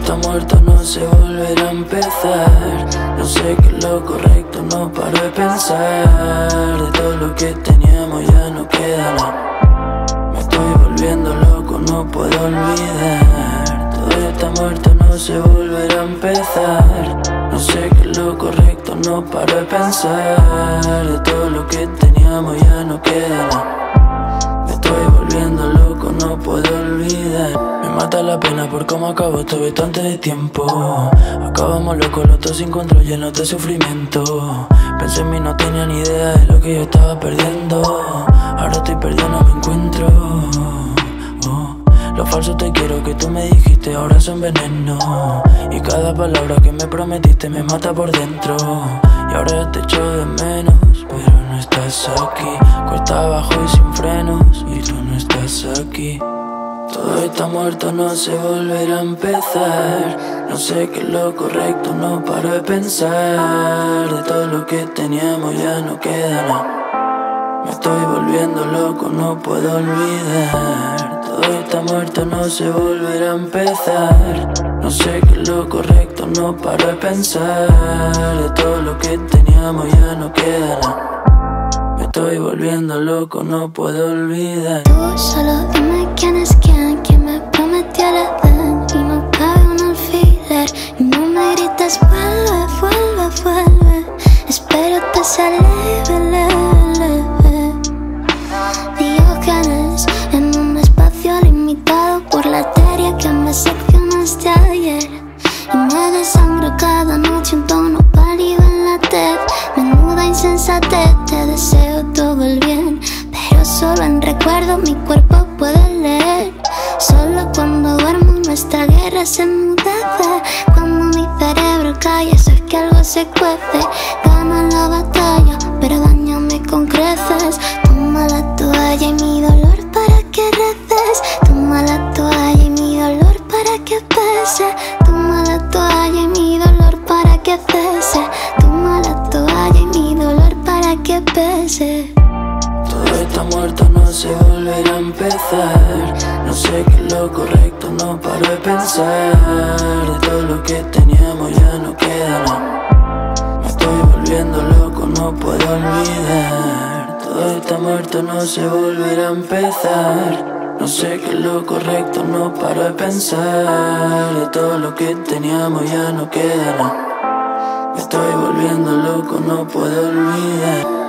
está muerto, no se volverá a empezar. No sé qué es lo correcto, no paro de pensar. De todo lo que teníamos ya no queda nada. Me estoy volviendo loco, no puedo olvidar. Todo está muerto, no se volverá a empezar. No sé qué es lo correcto, no paro de pensar. De todo lo que teníamos ya no queda nada. Me estoy volviendo loco, no puedo olvidar. Me mata la pena por cómo acabó todo esto antes de tiempo. Acabamos locos los dos sin control, llenos de sufrimiento. Pensé en mí, no tenía ni idea de lo que yo estaba perdiendo. Ahora estoy perdido, no me encuentro. Lo falso te quiero que tú me dijiste ahora son veneno. Y cada palabra que me prometiste me mata por dentro. Y ahora te echo de menos, pero no estás aquí. Cuesta abajo y sin frenos, y tú no estás aquí. Todo está muerto, no se volverá a empezar. No sé qué es lo correcto, no paro de pensar. De todo lo que teníamos ya no queda nada. Me estoy volviendo loco, no puedo olvidar. Todo está muerto, no se volverá a empezar. No sé qué es lo correcto, no paro de pensar. De todo lo que teníamos ya no queda nada. Me estoy volviendo loco, no puedo olvidar. Tú solo dime quién es quién me prometió el Edén. Y no cabe un alfiler. Y no me grites vuelve, vuelve, vuelve. Espero te sea leve, leve, leve. Diógenes en un espacio limitado por la arteria que me seccionaste ayer. Y me desangro cada noche un tono pálido en la tez. Menuda insensatez, te deseo todo el bien, pero solo en recuerdo mi cuerpo puede leer. Solo cuando duermo nuestra guerra se enmudece. Cuando mi cerebro calla sé que algo se cuece. Gana la batalla, pero dañame con creces. Toma la toalla y mi dolor para que reces. Toma la toalla y mi dolor para que pese. Toma la toalla y mi dolor para que cese. Toma la toalla y mi dolor para que pese. Todo está muerto, no se volverá a empezar. No sé qué es lo correcto, no paro de pensar. De todo lo que teníamos ya no queda nada. Me estoy volviendo loco, no puedo olvidar. Todo está muerto, no se volverá a empezar. No sé qué es lo correcto, no paro de pensar. De todo lo que teníamos ya no queda nada. Me estoy volviendo loco, no puedo olvidar.